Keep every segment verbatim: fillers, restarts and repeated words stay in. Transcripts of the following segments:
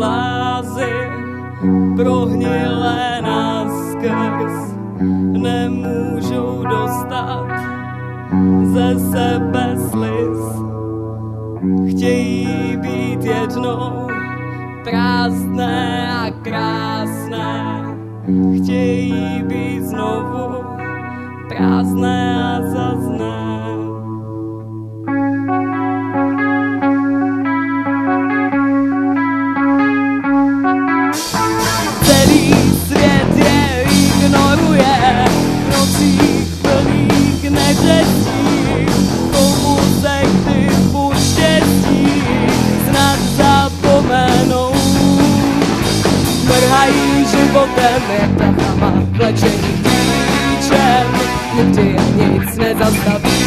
žlázy prohnilé naskrz nemůžou dostat ze sebe sliz. Chtějí být jednou prázdné a krásné, chtějí být znovu prázdné a zazné. Celý svět je ignoruje, v nocích plných neřestí, komu se kdy poštěstí snad zapomenou. Mrhají životem jak prachama, vlečení klíčem, nikdy je nic nezastaví.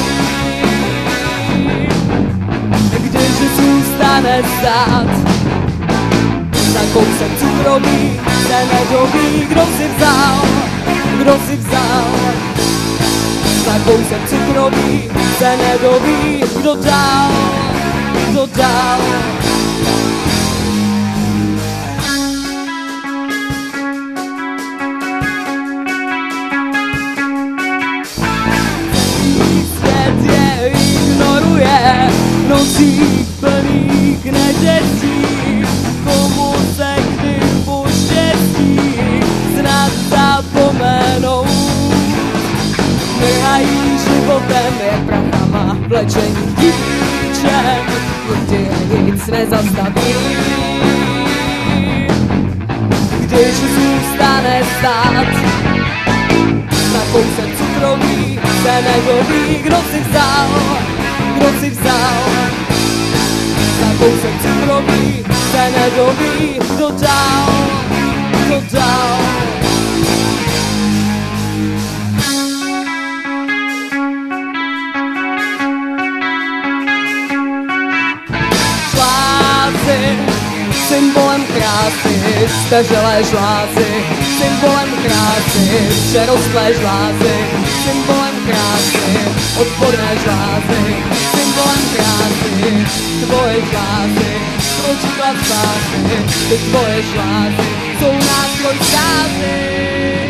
Když zůstane stát za kousek cukroví, se nedoví, kdo si vzal, kdo si vzal. Za kousek cukroví se nedoví, kdo dal, kdo dal. Svět je ignoruje, nocích plných neřestí, komu se kdy poštěstí snad zapomenou. Mrhají životem jak prachama, vlečení klíčem, nikdy je nic nezastaví. Když zůstane stát na kousek cukroví, se nedoví, kdo si vzal, kdo si vzal. Na kousek cukroví se nedoví, kdo dal, kdo dal. Žlázy, symbolem krásy, stařelé žlázy, symbolem krásy, přerostlé žlázy, symbolem krásy, odporné žlázy, symbolem krásy, tvoje žlázy, proč dělat zásy, ty tvoje žlázy jsou nástroj zkázy.